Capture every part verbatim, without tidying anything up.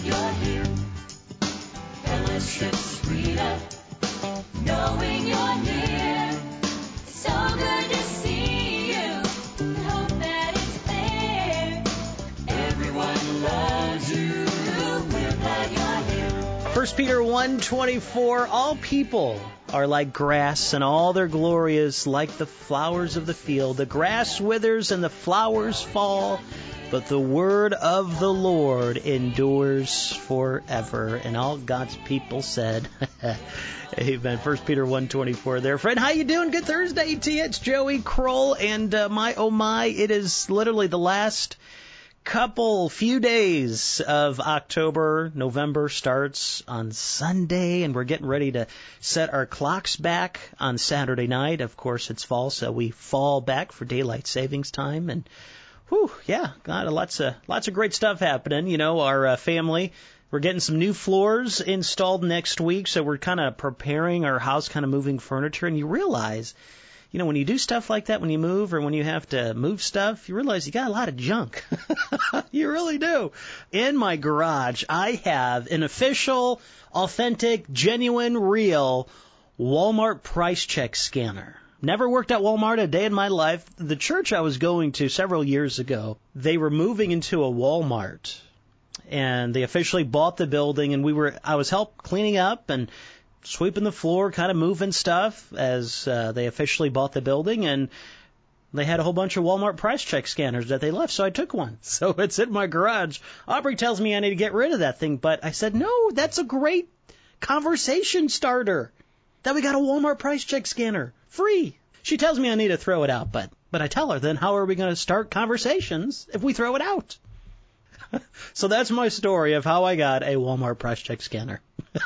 glad you're here. Fellowship's sweeter, knowing you're near. So good to see you. Hope that it's fair. Everyone loves you. We're glad you're here. First Peter one twenty-four, all people are like grass, and all their glory is like the flowers of the field. The grass withers and the flowers fall, but the word of the Lord endures forever. And all God's people said, amen. First Peter one twenty-four there. Friend, how you doing? Good Thursday to you. It's Joey Kroll, and uh, my, oh my, it is literally the last couple, few days of October. November starts on Sunday, and we're getting ready to set our clocks back on Saturday night. Of course, it's fall, so we fall back for daylight savings time, and whew, yeah, got lots of lots of great stuff happening. You know, our uh, family, we're getting some new floors installed next week, so we're kind of preparing our house, kind of moving furniture, and you realize, you know, when you do stuff like that, when you move or when you have to move stuff, you realize you got a lot of junk. You really do. In my garage, I have an official, authentic, genuine, real Walmart price check scanner. Never worked at Walmart a day in my life. The church I was going to several years ago, they were moving into a Walmart, and they officially bought the building, and we were, I was help cleaning up and sweeping the floor, kind of moving stuff as uh, they officially bought the building, and they had a whole bunch of Walmart price check scanners that they left, so I took one. So it's in my garage. Aubrey tells me I need to get rid of that thing, but I said, no, that's a great conversation starter, that we got a Walmart price check scanner, free. She tells me I need to throw it out, but, but I tell her, then how are we going to start conversations if we throw it out? So that's my story of how I got a Walmart price check scanner.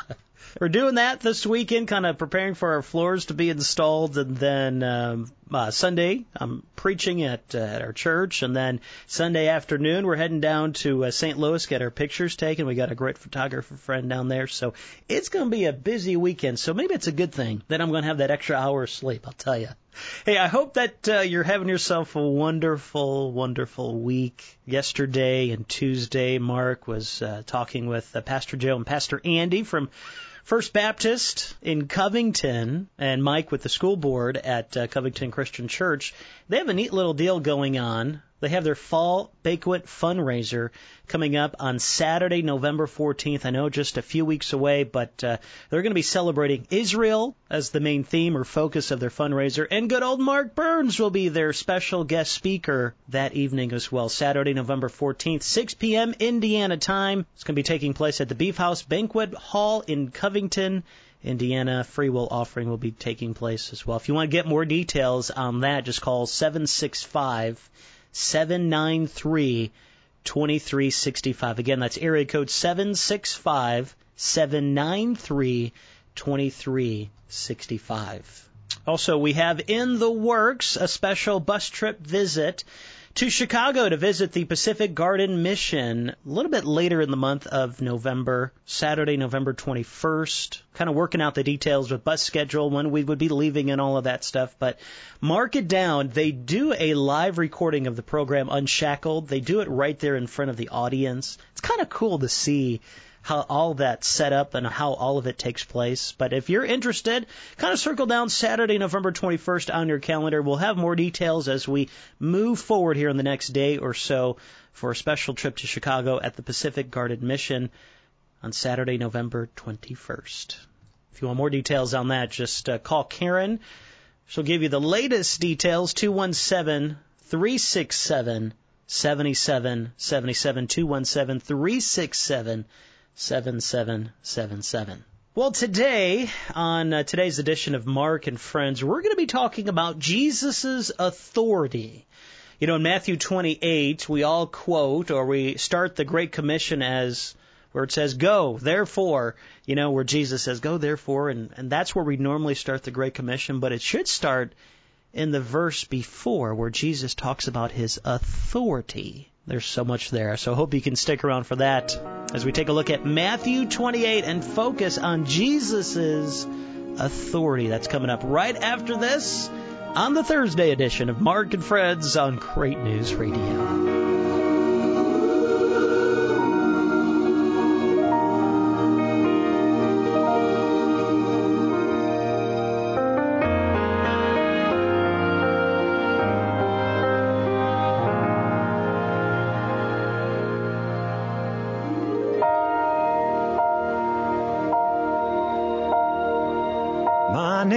We're doing that this weekend, kind of preparing for our floors to be installed, and then um, uh, Sunday I'm preaching at, uh, at our church, and then Sunday afternoon we're heading down to uh, Saint Louis, get our pictures taken. We got a great photographer friend down there, so it's going to be a busy weekend. So maybe it's a good thing that I'm going to have that extra hour of sleep, I'll tell you. Hey, I hope that uh, you're having yourself a wonderful, wonderful week. Yesterday and Tuesday, Mark was uh, talking with uh, Pastor Joe and Pastor Andy from First Baptist in Covington, and Mike with the school board at uh, Covington Christian Church. They have a neat little deal going on. They have their fall banquet fundraiser coming up on Saturday, November fourteenth. I know just a few weeks away, but uh, they're going to be celebrating Israel as the main theme or focus of their fundraiser. And good old Mark Burns will be their special guest speaker that evening as well. Saturday, November fourteenth, six p.m. Indiana time. It's going to be taking place at the Beef House Banquet Hall in Covington, Indiana. Free will offering will be taking place as well. If you want to get more details on that, just call seven six five, seven nine three, two three six five. Again, that's area code seven six five, seven nine three, two three six five. Also, we have in the works a special bus trip visit to Chicago to visit the Pacific Garden Mission a little bit later in the month of November, Saturday, November twenty-first. Kind of working out the details with bus schedule, when we would be leaving and all of that stuff. But mark it down. They do a live recording of the program Unshackled. They do it right there in front of the audience. It's kind of cool to see how all that's set up and how all of it takes place. But if you're interested, kind of circle down Saturday, November twenty-first on your calendar. We'll have more details as we move forward here in the next day or so for a special trip to Chicago at the Pacific Garden Mission on Saturday, November twenty-first. If you want more details on that, just uh, call Karen. She'll give you the latest details, two one seven, three six seven, seven seven seven seven, two one seven, three six seven, seven seven seven seven. Well, today, on uh, today's edition of Mark and Friends, we're going to be talking about Jesus' authority. You know, in Matthew twenty-eight, we all quote, or we start the Great Commission as, where it says, go, therefore, you know, where Jesus says, go, therefore, and, and that's where we normally start the Great Commission, but it should start in the verse before, where Jesus talks about his authority. There's so much there, so I hope you can stick around for that as we take a look at Matthew twenty-eight and focus on Jesus' authority. That's coming up right after this on the Thursday edition of Mark and Friends on Great News Radio.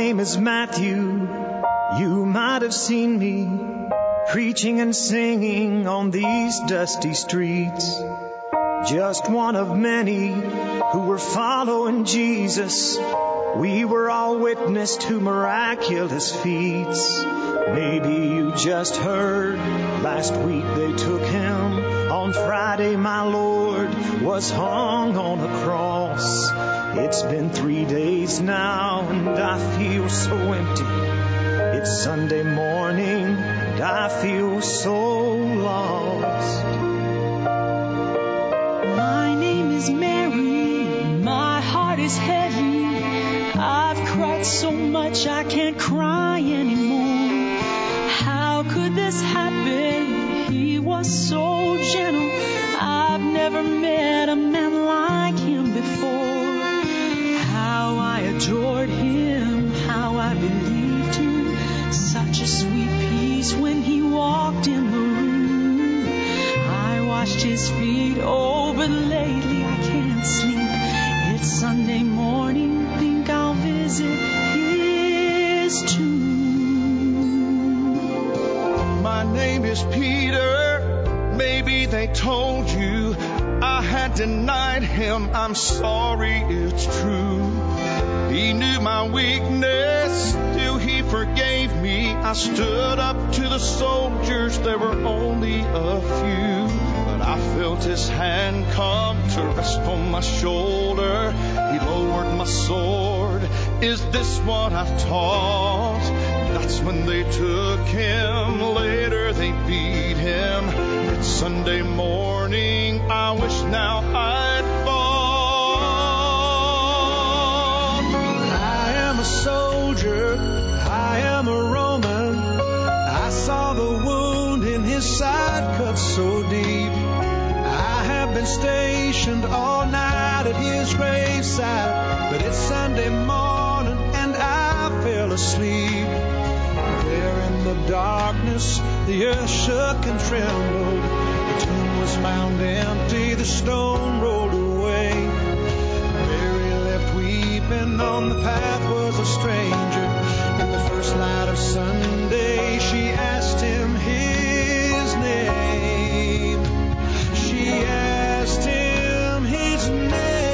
name is Matthew. You might have seen me preaching and singing on these dusty streets. Just one of many who were following Jesus. We were all witness to miraculous feats. Maybe you just heard last week they took him. On Friday my Lord was hung on a cross. It's been three days now and I feel so empty. It's Sunday morning and I feel so lost. My name is Mary, my heart is heavy. I've cried so much I can't cry anymore. How could this happen? He was so gentle. I've never met a man like him before. How I adored him, how I believed him. Such a sweet peace when he walked in the room. I washed his feet, oh, but lately I can't sleep. It's Sunday morning, think I'll visit his tomb. My name is Peter. Maybe they told you I had denied him. I'm sorry, it's true. He knew my weakness, still he forgave me. I stood up to the soldiers, there were only a few. But I felt his hand come to rest on my shoulder. He lowered my sword. Is this what I've taught? That's when they took him. Later they beat him. It's Sunday morning. I wish now I'd fought. I am a soldier. I am a Roman. I saw the wound in his side cut so deep. I have been stationed all night at his graveside, but it's Sunday morning and I fell asleep. There in the darkness, the earth shook and trembled. The tomb was found empty, the stone rolled away. Mary left weeping, on the path was a stranger. In the first light of Sunday, she asked him his name. She asked him his name.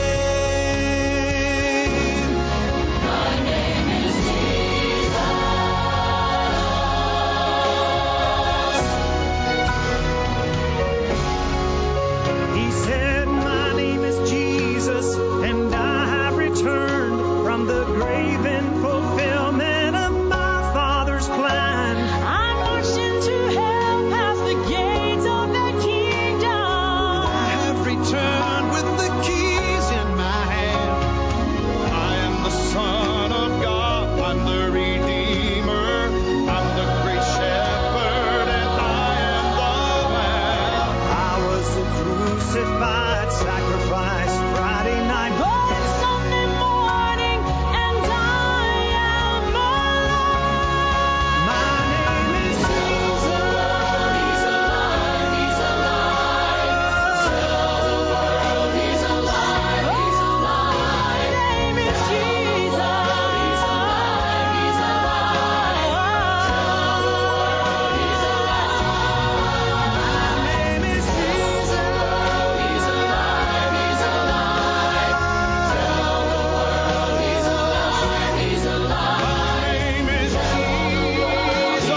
My name is Jesus. He said, my name is Jesus, and I have returned from the grave in fulfillment of my Father's plan. I marched into hell past the gates of that kingdom. I have returned with the keys in my hand. I am the Son of God. I'm the Redeemer. I'm the great shepherd, and I am the Lamb. I was the crucified sacrifice Friday night. But it's Sunday morning and I am alive. My name is Jesus. He's alive, he's alive. Tell the world he's alive, he's alive. My name is Jesus. He's alive, he's alive. Tell the world he's alive. My name is Jesus. He's alive, he's alive. Tell the world he's alive, he's alive. My name is Jesus.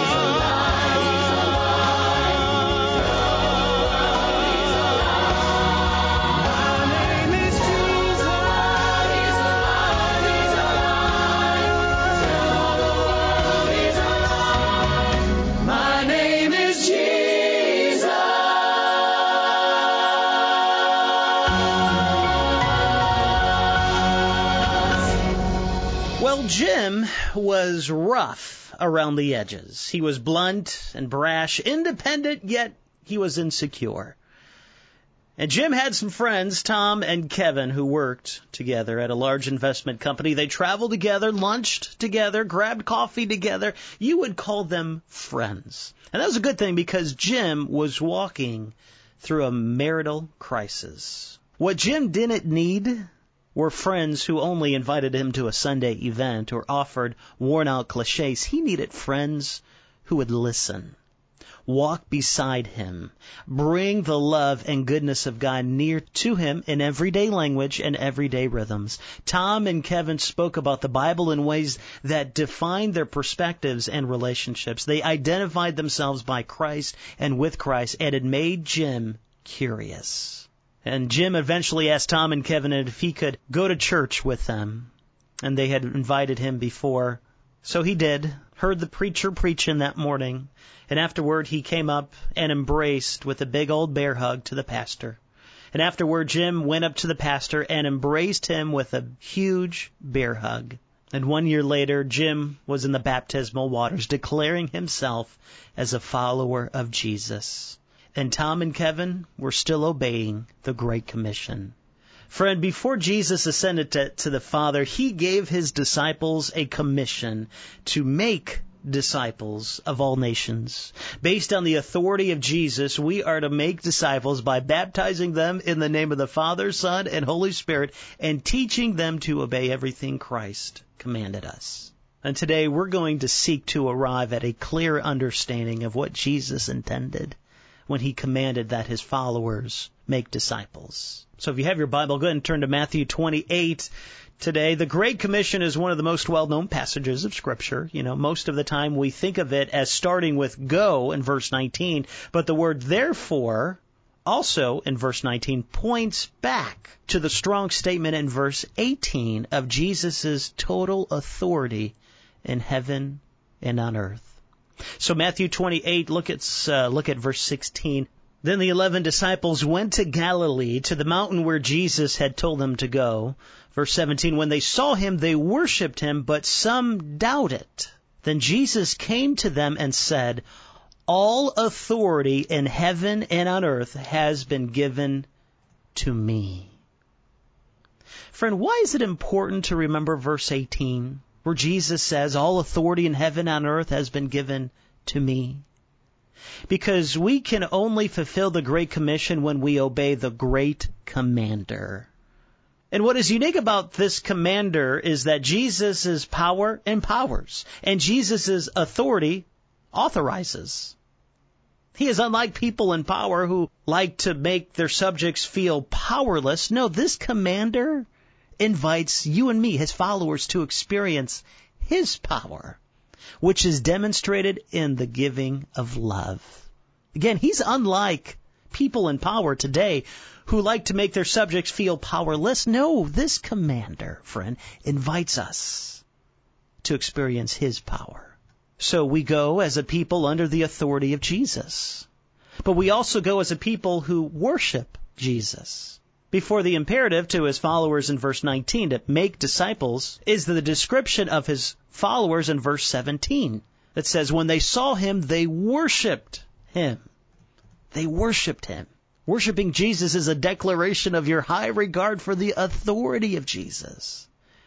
My name is Jesus. He's alive, he's alive. Tell the world he's alive. My name is Jesus. Well, Jim was rough around the edges. He was blunt and brash, independent, yet he was insecure. And Jim had some friends, Tom and Kevin, who worked together at a large investment company. They traveled together, lunched together, grabbed coffee together. You would call them friends. And that was a good thing because Jim was walking through a marital crisis. What Jim didn't need were friends who only invited him to a Sunday event or offered worn-out cliches. He needed friends who would listen, walk beside him, bring the love and goodness of God near to him in everyday language and everyday rhythms. Tom and Kevin spoke about the Bible in ways that defined their perspectives and relationships. They identified themselves by Christ and with Christ, and it made Jim curious. And Jim eventually asked Tom and Kevin if he could go to church with them. And they had invited him before. So he did, heard the preacher preaching that morning, and afterward he came up and embraced with a big old bear hug to the pastor. And afterward Jim went up to the pastor and embraced him with a huge bear hug. And one year later, Jim was in the baptismal waters, declaring himself as a follower of Jesus. And Tom and Kevin were still obeying the Great Commission. Friend, before Jesus ascended to, to the Father, he gave his disciples a commission to make disciples of all nations. Based on the authority of Jesus, we are to make disciples by baptizing them in the name of the Father, Son, and Holy Spirit, and teaching them to obey everything Christ commanded us. And today we're going to seek to arrive at a clear understanding of what Jesus intended when he commanded that his followers make disciples. So if you have your Bible, go ahead and turn to Matthew twenty-eight today. The Great Commission is one of the most well-known passages of Scripture. You know, most of the time we think of it as starting with go in verse nineteen, but the word therefore also in verse nineteen points back to the strong statement in verse eighteen of Jesus' total authority in heaven and on earth. So Matthew twenty-eight, look at uh, look at verse sixteen. Then the eleven disciples went to Galilee, to the mountain where Jesus had told them to go. Verse seventeen, when they saw him, they worshipped him, but some doubted. Then Jesus came to them and said, all authority in heaven and on earth has been given to me. Friend, why is it important to remember verse eighteen, where Jesus says, all authority in heaven and on earth has been given to me? Because we can only fulfill the Great Commission when we obey the Great Commander. And what is unique about this commander is that Jesus' power empowers, and Jesus' authority authorizes. He is unlike people in power who like to make their subjects feel powerless. No, this commander invites you and me, his followers, to experience his power, which is demonstrated in the giving of love. Again, he's unlike people in power today who like to make their subjects feel powerless. No, this commander, friend, invites us to experience his power. So we go as a people under the authority of Jesus. But we also go as a people who worship Jesus. Before the imperative to his followers in verse nineteen to make disciples is the description of his followers in verse seventeen. That says, when they saw him, they worshipped him. They worshipped him. Worshipping Jesus is a declaration of your high regard for the authority of Jesus.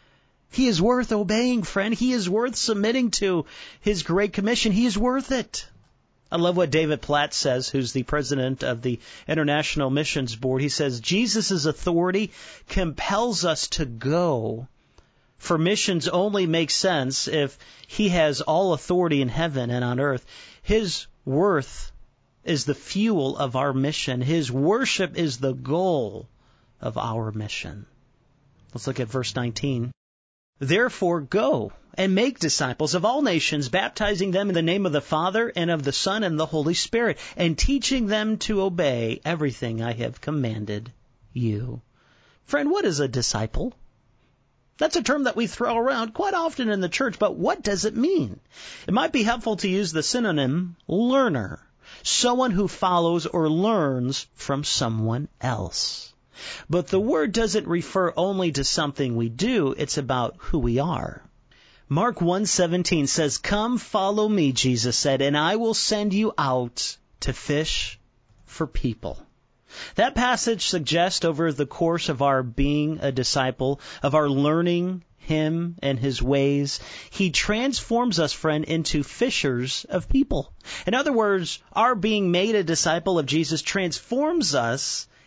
He is worth obeying, friend. He is worth submitting to his Great Commission. He is worth it. I love what David Platt says, who's the president of the International Missions Board. He says, Jesus' authority compels us to go, for missions only make sense if he has all authority in heaven and on earth. His worth is the fuel of our mission. His worship is the goal of our mission. Let's look at verse nineteen. Therefore go and make disciples of all nations, baptizing them in the name of the Father and of the Son and the Holy Spirit, and teaching them to obey everything I have commanded you. Friend, what is a disciple? That's a term that we throw around quite often in the church, but what does it mean? It might be helpful to use the synonym learner, someone who follows or learns from someone else. But the word doesn't refer only to something we do, it's about who we are. Mark one seventeen says, come follow me, Jesus said, and I will send you out to fish for people. That passage suggests over the course of our being a disciple, of our learning him and his ways, he transforms us, friend, into fishers of people. In other words, our being made a disciple of Jesus transforms us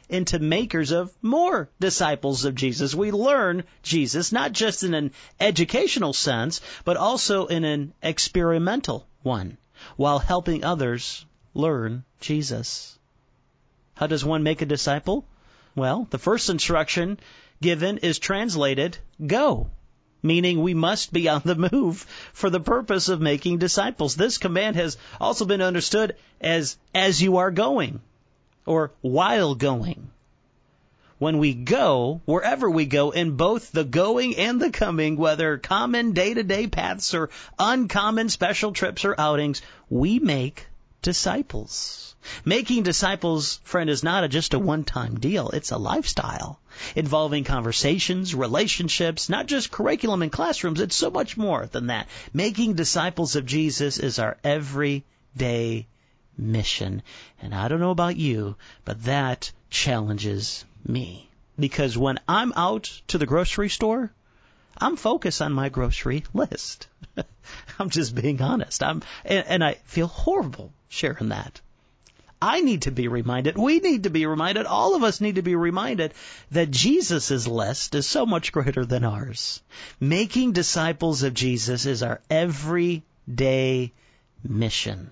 into makers of more disciples of Jesus. We learn Jesus, not just in an educational sense, but also in an experimental one, while helping others learn Jesus. How does one make a disciple? Well, the first instruction given is translated, go, meaning we must be on the move for the purpose of making disciples. This command has also been understood as as you are going, or while going. When we go, wherever we go, in both the going and the coming, whether common day-to-day paths or uncommon special trips or outings, we make disciples. Making disciples, friend, is not a, just a one-time deal. It's a lifestyle involving conversations, relationships, not just curriculum and classrooms. It's so much more than that. Making disciples of Jesus is our everyday mission. And I don't know about you, but that challenges me. Because when I'm out to the grocery store, I'm focused on my grocery list. I'm just being honest. I'm, and, and I feel horrible sharing that. I need to be reminded, we need to be reminded, all of us need to be reminded that Jesus' list is so much greater than ours. Making disciples of Jesus is our everyday mission.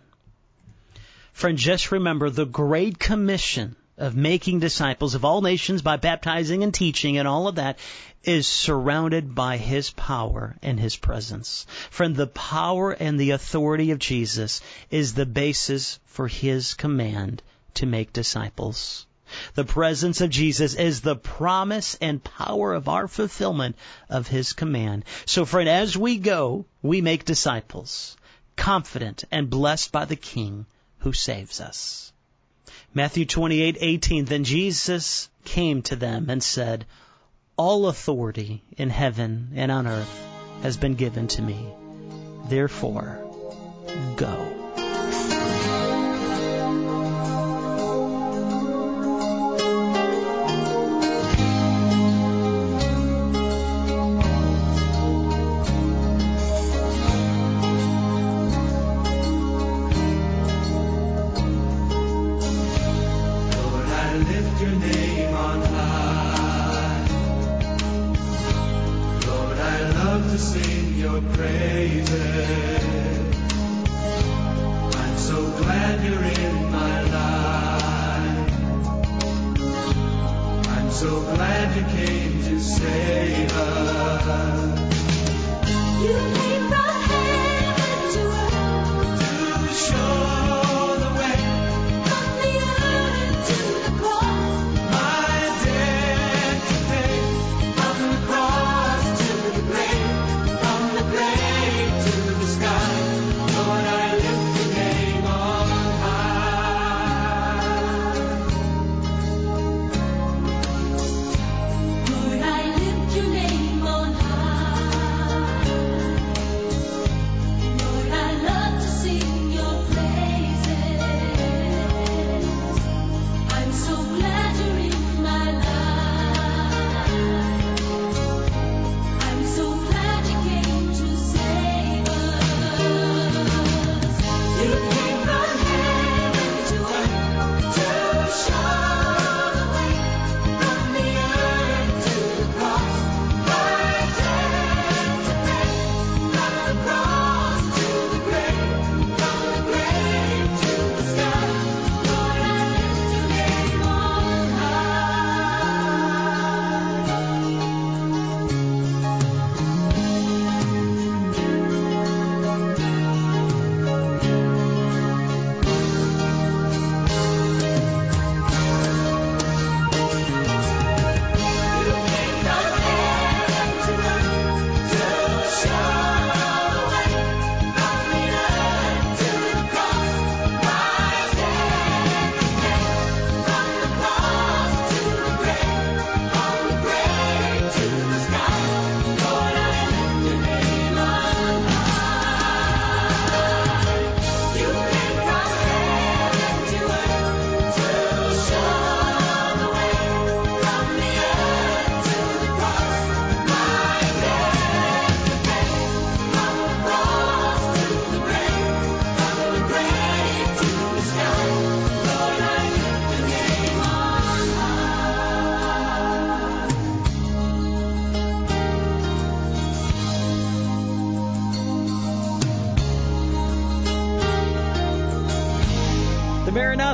Friend, just remember the Great Commission of making disciples of all nations by baptizing and teaching and all of that is surrounded by His power and His presence. Friend, the power and the authority of Jesus is the basis for His command to make disciples. The presence of Jesus is the promise and power of our fulfillment of His command. So, friend, as we go, we make disciples, confident and blessed by the King who saves us. Matthew twenty-eight eighteen, then Jesus came to them and said, all authority in heaven and on earth has been given to me. Therefore, go.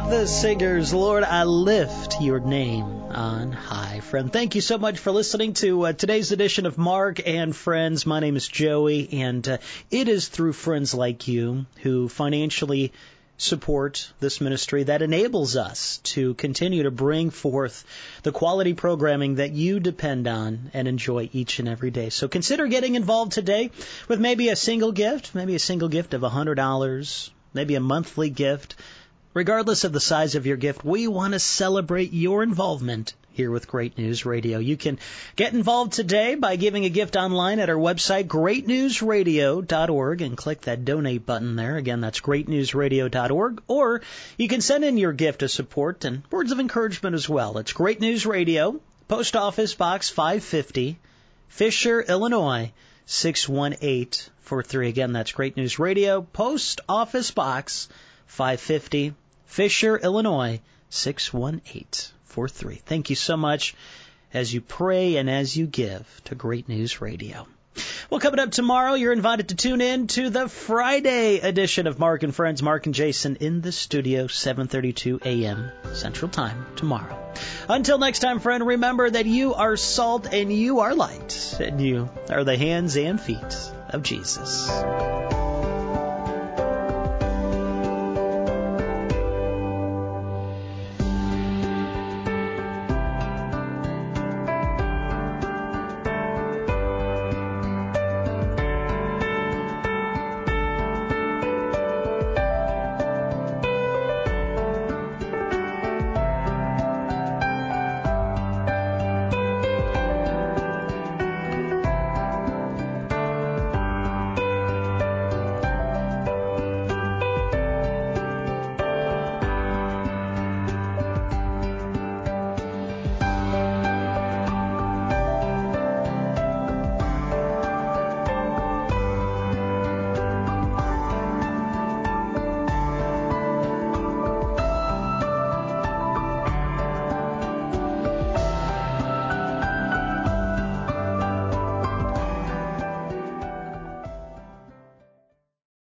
the singers, Lord, I lift your name on high. Friend, thank you so much for listening to uh, today's edition of Mark and Friends. My name is Joey, and uh, it is through friends like you who financially support this ministry that enables us to continue to bring forth the quality programming that you depend on and enjoy each and every day. So consider getting involved today with maybe a single gift, maybe a single gift of one hundred dollars, maybe a monthly gift. Regardless of the size of your gift, we want to celebrate your involvement here with Great News Radio. You can get involved today by giving a gift online at our website, great news radio dot org, and click that donate button there. Again, that's great news radio dot org. Or you can send in your gift of support and words of encouragement as well. It's Great News Radio, Post Office Box five fifty, Fisher, Illinois, six one eight four three. Again, that's Great News Radio, Post Office Box five fifty, Fisher, Illinois, six one eight four three. Thank you so much as you pray and as you give to Great News Radio. Well, coming up tomorrow, you're invited to tune in to the Friday edition of Mark and Friends. Mark and Jason in the studio, seven thirty-two a.m. Central Time tomorrow. Until next time, friend, remember that you are salt and you are light, and you are the hands and feet of Jesus.